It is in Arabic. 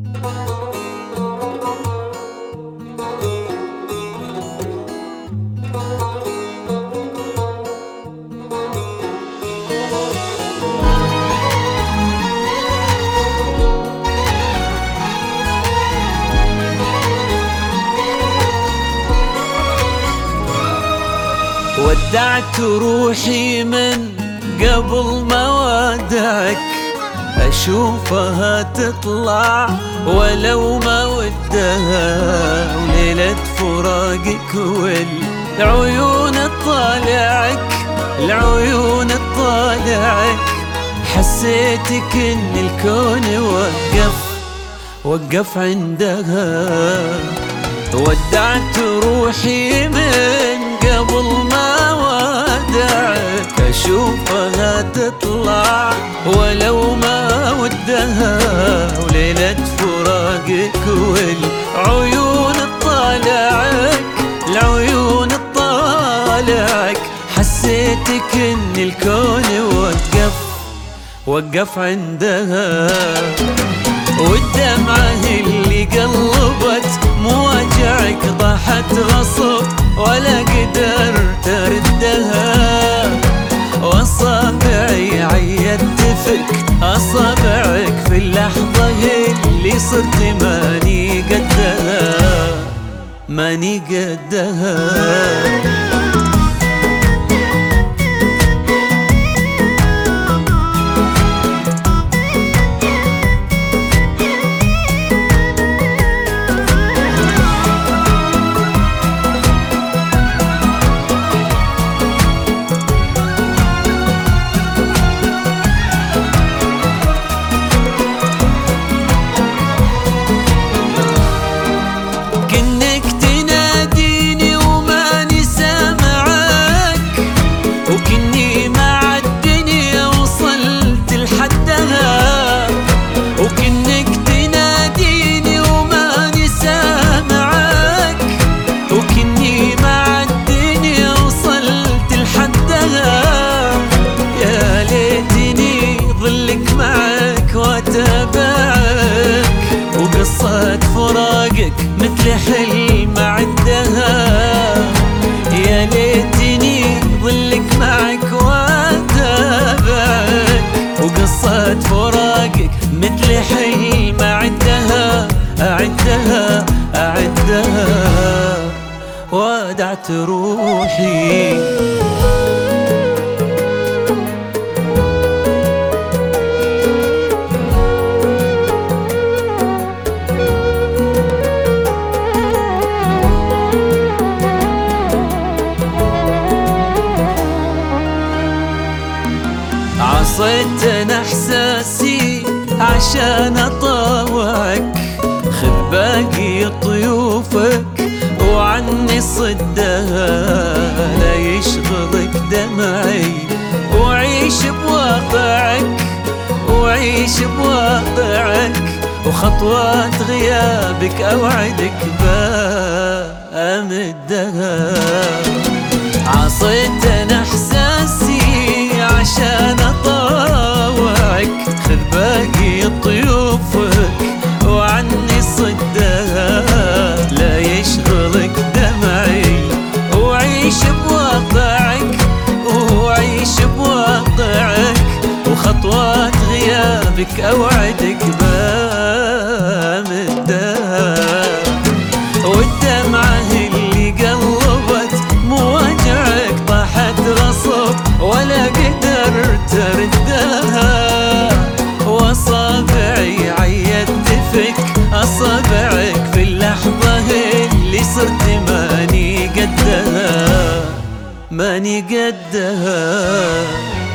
ودعت روحي من قبل ما ودعك، أشوفها تطلع ولو ما ودها، وليلة فراقك والعيون تطالعك، العيون تطالعك، حسيتك إن الكون وقف عندها. ودعت روحي من قبل ما ودعك، أشوفها تطلع ولو ما ودها، وليلة فراقك والعيون تطالعك، العيون تطالعك، حسيتك إن الكون وقف عندها. والدمعة اللي قلبت مواجعك طاحت غصب ولا قدرت أردها، وأصابعي عيت تفك أصابعك في اللحظة اللي صرت ماني قدها. وقصة فراقك مثل حلم عدها، يا ليتني ظلك معك واتابعك، وقصة فراقك مثل حلم أعدها، ودعت روحي. عصيت أنا إحساسي عشان أطاوعك، خذ باقي طيوفك وعني صدها، لا يشغلك دمعي وعيش بواقعك، وخطوات غيابك أوعدك بأمدها. عصيت أنا إحساسي عشان أطاوعك، خذ باقي طيوفك وعني صدها، لا يشغلك دمعي وعيش بواقعك، وخطوات غيابك أوعدك بأمدها. والدمعة اللي قلبت مواجعك طاحت غصب ولا قدرت أردها، وأصابعي عيت تفك أصابعك في اللحظة اللي صرت ماني قدها.